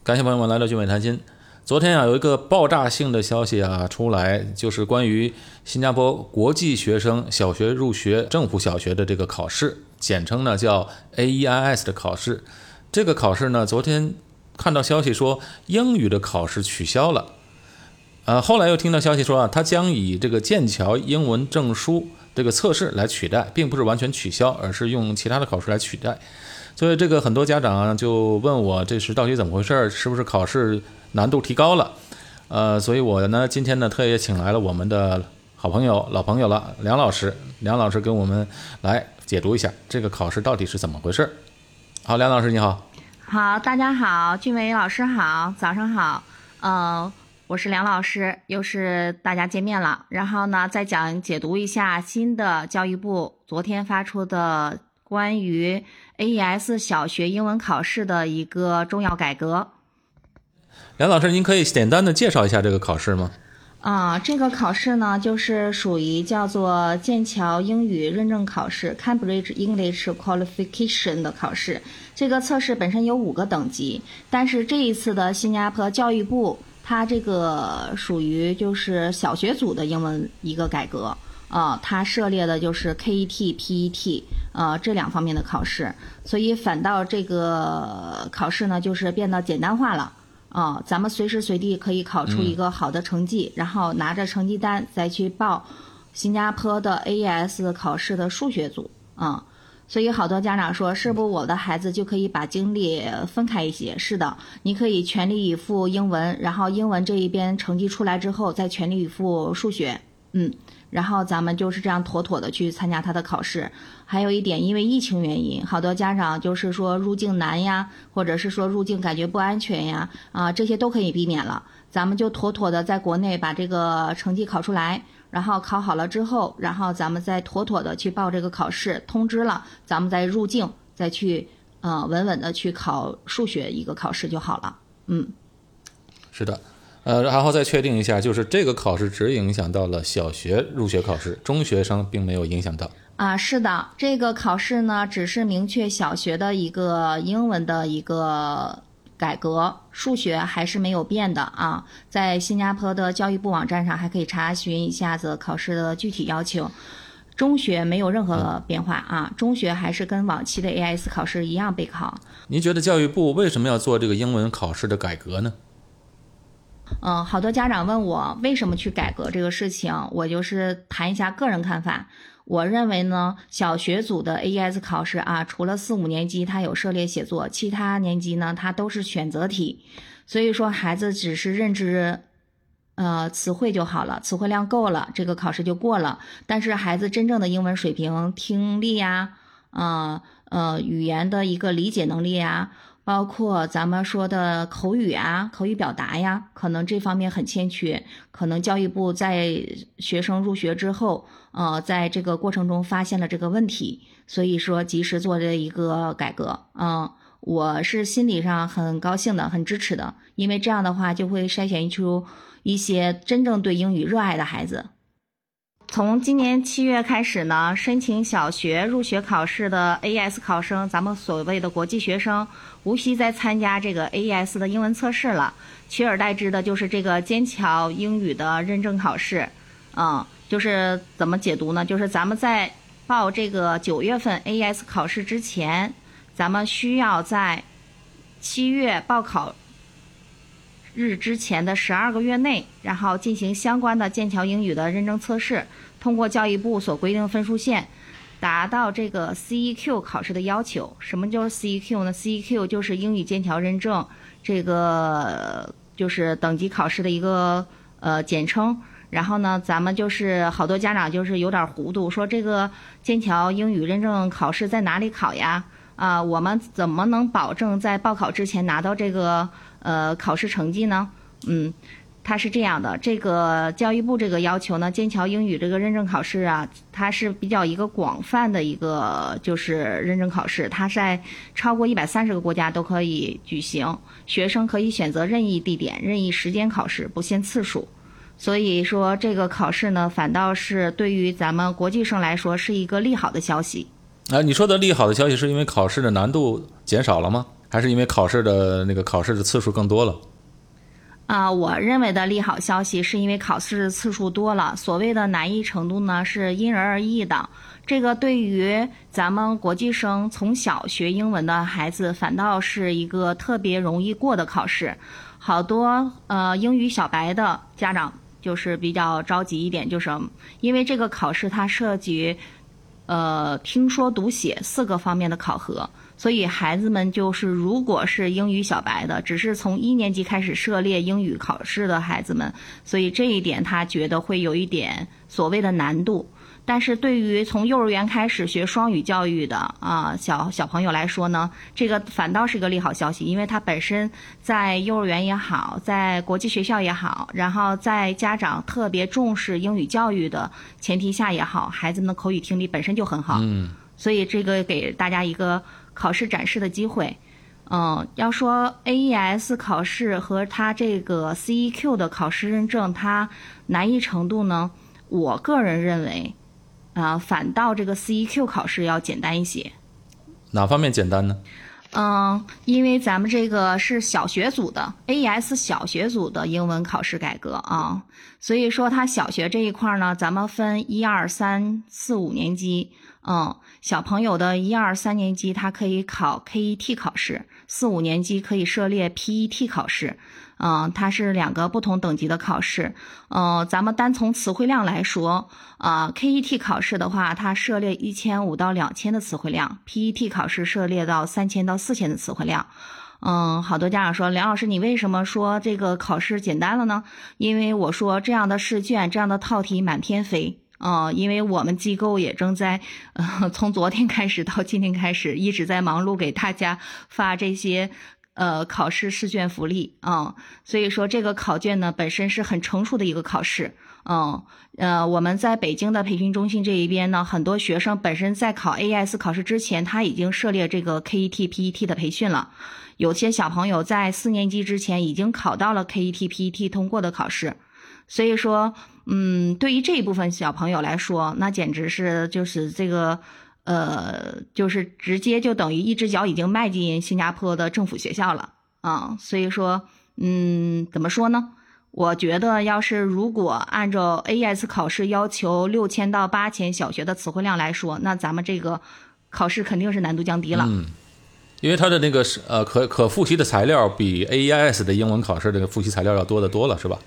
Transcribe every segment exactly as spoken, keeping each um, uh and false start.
感谢朋友们来到聚美谈心。昨天啊，有一个爆炸性的消息啊出来，就是关于新加坡国际学生小学入学政府小学的这个考试，简称呢叫 A E I S 的考试。这个考试呢，昨天看到消息说英语的考试取消了，呃，后来又听到消息说啊，它将以这个剑桥英文证书这个测试来取代，并不是完全取消，而是用其他的考试来取代。所以这个很多家长啊就问我这是到底怎么回事，是不是考试难度提高了？呃，所以我呢今天呢特意请来了我们的好朋友老朋友了梁老师，梁老师跟我们来解读一下这个考试到底是怎么回事。好，梁老师你好。 好，大家好，俊伟老师好，早上好。呃，我是梁老师，又是大家见面了。然后呢，再讲解读一下新的教育部昨天发出的关于 A E S 小学英文考试的一个重要改革。 梁老师，您可以简单的介绍一下这个考试吗？ 啊，这个考试呢，就是属于叫做剑桥英语认证考试 （Cambridge English Qualification） 的考试。这个测试本身有五个等级，但是这一次的新加坡教育部，它这个属于就是小学组的英文一个改革。呃，它涉猎的就是 K E T、P E T 呃这两方面的考试，所以反倒这个考试呢，就是变得简单化了。啊、呃，咱们随时随地可以考出一个好的成绩，嗯、然后拿着成绩单再去报新加坡的 A E S 考试的数学组啊、呃。所以好多家长说，是不是我的孩子就可以把精力分开一些？是的，你可以全力以赴英文，然后英文这一边成绩出来之后，再全力以赴数学。嗯。然后咱们就是这样妥妥的去参加他的考试。还有一点，因为疫情原因，好多家长就是说入境难呀，或者是说入境感觉不安全呀，啊，这些都可以避免了。咱们就妥妥的在国内把这个成绩考出来，然后考好了之后，然后咱们再妥妥的去报这个考试，通知了，咱们再入境，再去呃稳稳的去考数学一个考试就好了。嗯， 是的。呃，然后再确定一下，就是这个考试只影响到了小学入学考试，中学生并没有影响到。 啊，是的，这个考试呢，只是明确小学的一个英文的一个改革，数学还是没有变的啊。在新加坡的教育部网站上还可以查询一下子考试的具体要求。中学没有任何变化啊，中学还是跟往期的 A E S 考试一样备考。 您觉得教育部为什么要做这个英文考试的改革呢？ 嗯，好多家长问我为什么去改革这个事情，我就是谈一下个人看法。我认为呢，小学组的 A E S 考试啊，除了四五年级它有涉猎写作，其他年级呢它都是选择题，所以说孩子只是认知呃词汇就好了，词汇量够了，这个考试就过了。但是孩子真正的英文水平、听力呀、呃呃语言的一个理解能力呀，包括咱们说的口语啊、口语表达呀，可能这方面很欠缺。可能教育部在学生入学之后，呃，在这个过程中发现了这个问题，所以说及时做了一个改革。嗯、呃，我是心理上很高兴的，很支持的，因为这样的话就会筛选出一些真正对英语热爱的孩子。从今年七月开始呢，申请小学入学考试的 A E S 考生，咱们所谓的国际学生，无需再参加这个 A E S 的英文测试了，取而代之的就是这个剑桥英语的认证考试。嗯，就是怎么解读呢？就是咱们在报这个九月份 A E S 考试之前，咱们需要在七月报考日之前的十二个月内，然后进行相关的剑桥英语的认证测试，通过教育部所规定的分数线，达到这个 C E Q 考试的要求。什么叫 C E Q 呢？ C E Q 就是英语剑桥认证，这个就是等级考试的一个呃简称。然后呢，咱们就是好多家长就是有点糊涂，说这个剑桥英语认证考试在哪里考呀？啊、呃，我们怎么能保证在报考之前拿到这个呃考试成绩呢？嗯，它是这样的，这个教育部这个要求呢，剑桥英语这个认证考试啊，它是比较一个广泛的一个就是认证考试，它在超过一百三十个国家都可以举行，学生可以选择任意地点、任意时间考试，不限次数。所以说这个考试呢，反倒是对于咱们国际生来说是一个利好的消息。 啊，你说的利好的消息是因为考试的难度减少了吗？ 还是因为考试的那个考试的次数更多了？ 啊、我认为的利好消息是因为考试次数多了，所谓的难易程度呢是因人而异的。这个对于咱们国际生从小学英文的孩子，反倒是一个特别容易过的考试。好多呃英语小白的家长就是比较着急一点，就是因为这个考试它涉及呃听说读写四个方面的考核。所以孩子们就是如果是英语小白的，只是从一年级开始涉猎英语考试的孩子们，所以这一点他觉得会有一点所谓的难度。但是对于从幼儿园开始学双语教育的啊小小朋友来说呢，这个反倒是个利好消息，因为他本身在幼儿园也好，在国际学校也好，然后在家长特别重视英语教育的前提下也好，孩子们的口语听力本身就很好。 嗯， 所以这个给大家一个考试展示的机会。嗯，要说 A E S 考试和它这个 C E Q 的考试认证，它难易程度呢，我个人认为，啊、呃，反倒这个 C E Q 考试要简单一些。 哪方面简单呢？ 嗯，因为咱们这个是小学组的 A E S 小学组的英文考试改革啊，所以说它小学这一块呢，咱们分一二三四五年级。嗯，小朋友的一二三年级他可以考 K E T 考试，四五年级可以涉猎 P E T 考试。嗯，它是两个不同等级的考试。呃，咱们单从词汇量来说，啊、呃、，K E T 考试的话，它涉猎一千五到两千的词汇量 ，P E T 考试涉猎到三千到四千的词汇量。嗯，好多家长说，梁老师，你为什么说这个考试简单了呢？因为我说这样的试卷、这样的套题满天飞。呃，因为我们机构也正在，呃，从昨天开始到今天开始，一直在忙碌给大家发这些，呃，考试试卷福利啊、嗯。所以说这个考卷呢，本身是很成熟的一个考试。嗯，呃，我们在北京的培训中心这一边呢，很多学生本身在考 A E S 考试之前，他已经涉猎这个 K E T、P E T 的培训了。有些小朋友在四年级之前已经考到了 K E T、P E T 通过的考试。所以说，嗯，对于这一部分小朋友来说，那简直是就是这个，呃，就是直接就等于一只脚已经迈进新加坡的政府学校了啊。所以说，嗯，怎么说呢？我觉得，要是如果按照 A E S 考试要求六千到八千小学的词汇量来说，那咱们这个考试肯定是难度降低了。 嗯，因为它的那个呃可可复习的材料比 A E S 的英文考试这个复习材料要多得多了，是吧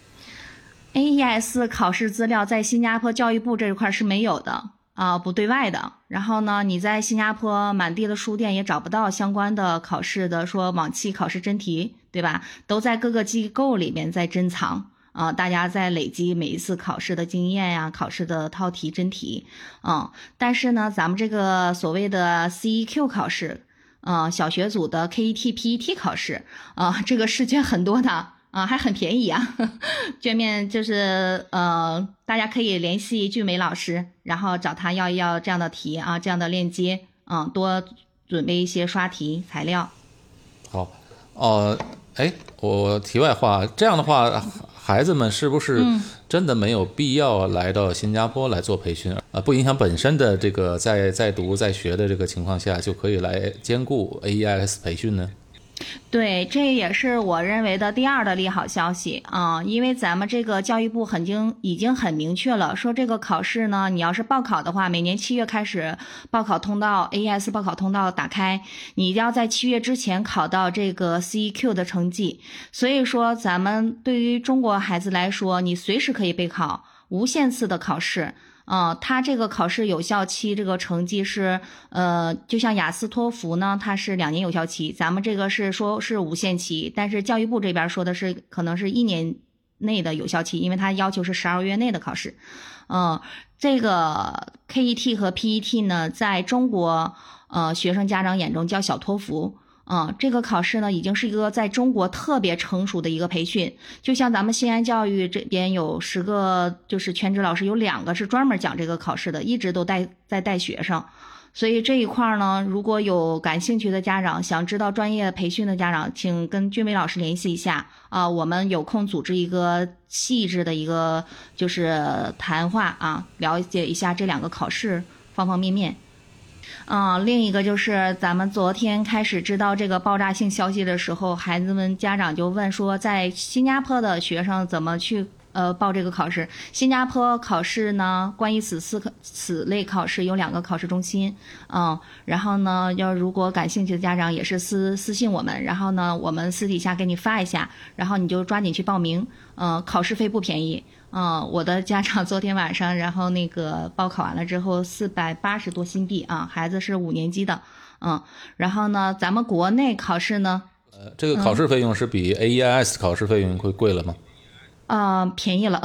？A E S 考试资料在新加坡教育部这一块是没有的啊、呃，不对外的。然后呢，你在新加坡满地的书店也找不到相关的考试的说往期考试真题，对吧？都在各个机构里面在珍藏啊、呃，大家在累积每一次考试的经验呀、考试的套题真题啊、呃。但是呢，咱们这个所谓的 C E Q 考试，呃，小学组的 K E T、P E T 考试啊、呃，这个试卷很多的。啊，还很便宜啊！卷面就是呃，大家可以联系俊美老师，然后找他要一要这样的题啊，这样的链接，嗯，多准备一些刷题材料。 好，哦、呃，哎，我题外话，这样的话，孩子们是不是真的没有必要来到新加坡来做培训？呃，不影响本身的这个在在读在学的这个情况下，就可以来兼顾 A E S 培训呢？ 对，这也是我认为的第二的利好消息啊、嗯，因为咱们这个教育部很经已经很明确了，说这个考试呢，你要是报考的话，每年七月开始报考通道 A E S 报考通道打开，你一定要在七月之前考到这个 C E Q 的成绩。所以说，咱们对于中国孩子来说，你随时可以备考，无限次的考试。呃，它这个考试有效期这个成绩是，呃，就像雅思托福呢，它是两年有效期，咱们这个是说是无限期，但是教育部这边说的是可能是一年内的有效期，因为它要求是十二个月内的考试。嗯、呃，这个 K E T 和 P E T 呢，在中国呃学生家长眼中叫小托福。嗯，这个考试呢，已经是一个在中国特别成熟的一个培训。就像咱们西安教育这边有十个就是全职老师，有两个是专门讲这个考试的，一直都带在带学生。所以这一块呢，如果有感兴趣的家长，想知道专业培训的家长，请跟俊美老师联系一下啊，我们有空组织一个细致的一个就是谈话啊，了解一下这两个考试方方面面。 嗯、呃，另一个就是咱们昨天开始知道这个爆炸性消息的时候，孩子们家长就问说，在新加坡的学生怎么去呃报这个考试？新加坡考试呢，关于此次此类考试有两个考试中心，嗯，然后呢，要如果感兴趣的家长也是私私信我们，然后呢，我们私底下给你发一下，然后你就抓紧去报名，嗯、呃，考试费不便宜。嗯，我的家长昨天晚上，然后那个报考完了之后，四百八十多新币啊，孩子是五年级的，嗯，然后呢，咱们国内考试呢， 呃，这个考试费用是比 A E I S 考试费用会贵了吗？ 呃，便宜了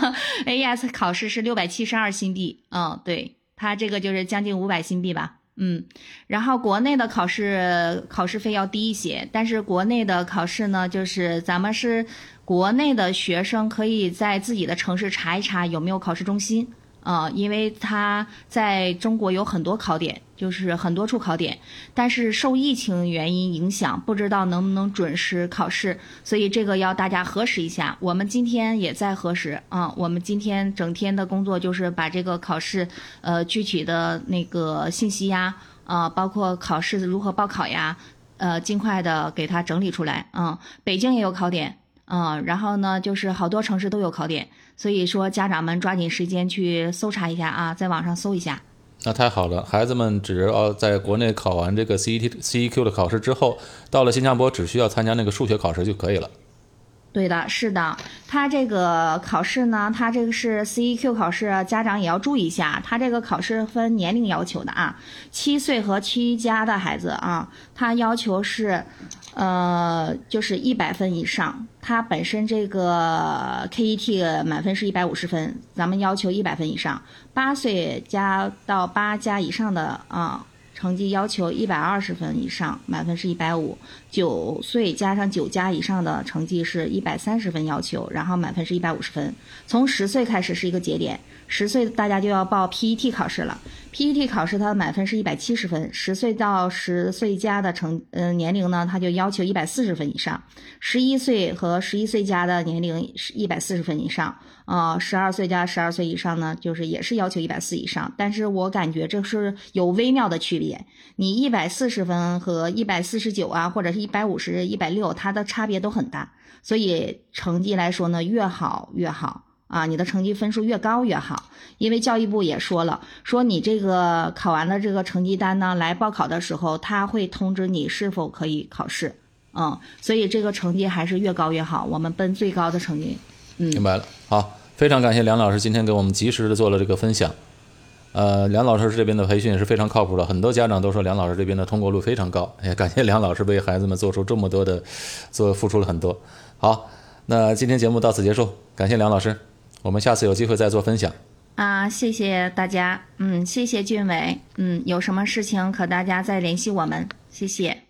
，A E I S 考试是六百七十二新币，嗯，对，它这个就是将近五百新币吧。嗯，然后国内的考试考试费要低一些，但是国内的考试呢，就是咱们是国内的学生可以在自己的城市查一查有没有考试中心，呃，因为他在中国有很多考点，就是很多处考点，但是受疫情原因影响，不知道能不能准时考试，所以这个要大家核实一下。我们今天也在核实啊、呃，我们今天整天的工作就是把这个考试呃具体的那个信息呀，呃，包括考试如何报考呀，呃，尽快的给它整理出来。嗯，北京也有考点。嗯，然后呢，就是好多城市都有考点，所以说家长们抓紧时间去搜查一下啊，在网上搜一下。 那太好了，孩子们只要在国内考完这个 C E T C E Q 的考试之后，到了新加坡只需要参加那个数学考试就可以了。 对的，是的，他这个考试呢，他这个是 C E Q 考试，家长也要注意一下，他这个考试分年龄要求的啊，七岁和七加的孩子啊，他要求是，呃，就是一百分以上，他本身这个 K E T 满分是一百五十分，咱们要求一百分以上，八岁加到八加以上的啊。成绩要求一百二十分以上，满分是一百五；九岁加上九加以上的成绩是一百三十分要求，然后满分是一百五十分。从十岁开始是一个节点，十岁大家就要报 P E T 考试了。P E T 考试它的满分是一百七十分，十岁到十岁加的成呃年龄呢，它就要求一百四十分以上；十一岁和十一岁加的年龄是一百四十分以上。呃，十二岁加十二岁以上呢，就是也是要求一百四以上，但是我感觉这是有微妙的区别。你一百四十分和一百四十九啊，或者是一百五十、一百六，它的差别都很大。所以成绩来说呢，越好越好啊，你的成绩分数越高越好。因为教育部也说了，说你这个考完了这个成绩单呢，来报考的时候，他会通知你是否可以考试。嗯，所以这个成绩还是越高越好，我们奔最高的成绩。嗯， 明白了，好。非常感谢梁老师今天给我们及时的做了这个分享。呃，梁老师这边的培训是非常靠谱的，很多家长都说梁老师这边的通过率非常高，也感谢梁老师为孩子们做出这么多的，做付出了很多。好，那今天节目到此结束，感谢梁老师，我们下次有机会再做分享。 啊，谢谢大家，嗯，谢谢俊伟，嗯，有什么事情可大家再联系我们，谢谢。